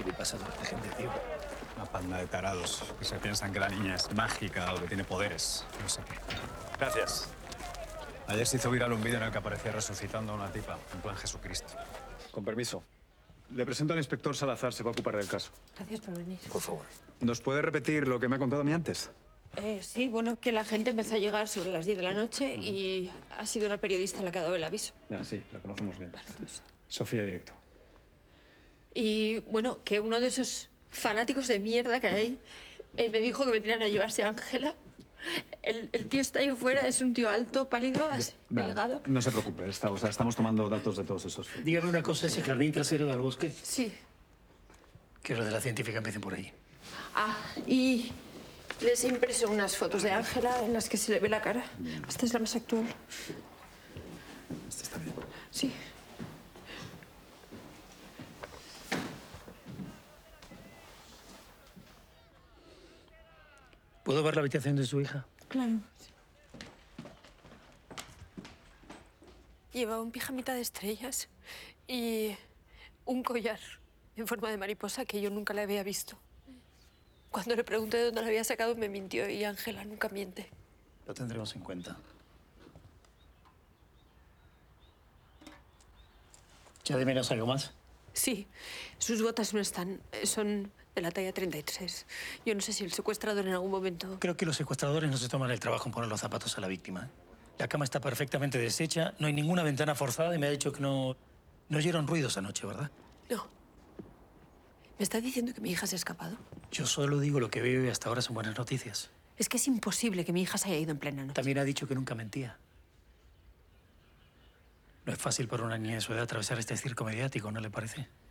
le pasa a toda esta gente, tío? Una panda de tarados que se piensan que la niña es mágica o que tiene poderes. No sé qué. Gracias. Ayer se hizo viral un vídeo en el que aparecía resucitando a una tipa, en plan Jesucristo. Con permiso. Le presento al inspector Salazar, se va a ocupar del caso. Gracias por venir. Por favor. ¿Nos puede repetir lo que me ha contado a mí antes? Sí, bueno, que la gente empezó a llegar sobre las 10 de la noche y ha sido una periodista la que ha dado el aviso. Ya, sí, la conocemos bien. Pues, Sofía Directo. y bueno, que uno de esos fanáticos de mierda que hay me dijo que vendrían a llevarse a Ángela. El tío está ahí fuera, es un tío alto, pálido, así, delgado. No se preocupe, estamos tomando datos de todos esos. Dígame una cosa, ese jardín trasero del bosque, Sí. que los de la científica empiecen por ahí. Ah, y les he impreso unas fotos de Ángela en las que se le ve la cara. Esta es la más actual. Este está bien. Sí. ¿Puedo ver la habitación de su hija? Claro. Llevaba un pijamita de estrellas y un collar en forma de mariposa que yo nunca le había visto. Cuando le pregunté de dónde lo había sacado, me mintió y Ángela nunca miente. Lo tendremos en cuenta. ¿Ya de menos algo más? Sí, sus botas no están, son de la talla 33. Yo no sé si el secuestrador en algún momento... Creo que los secuestradores no se toman el trabajo en poner los zapatos a la víctima, ¿eh? La cama está perfectamente deshecha, no hay ninguna ventana forzada y me ha dicho que no oyeron ruidos anoche, ¿verdad? No. ¿Me está diciendo que mi hija se ha escapado? Yo solo digo lo que veo y hasta ahora son buenas noticias. Es que es imposible que mi hija se haya ido en plena noche. También ha dicho que nunca mentía. No es fácil para una niña de su edad atravesar este circo mediático, ¿no le parece?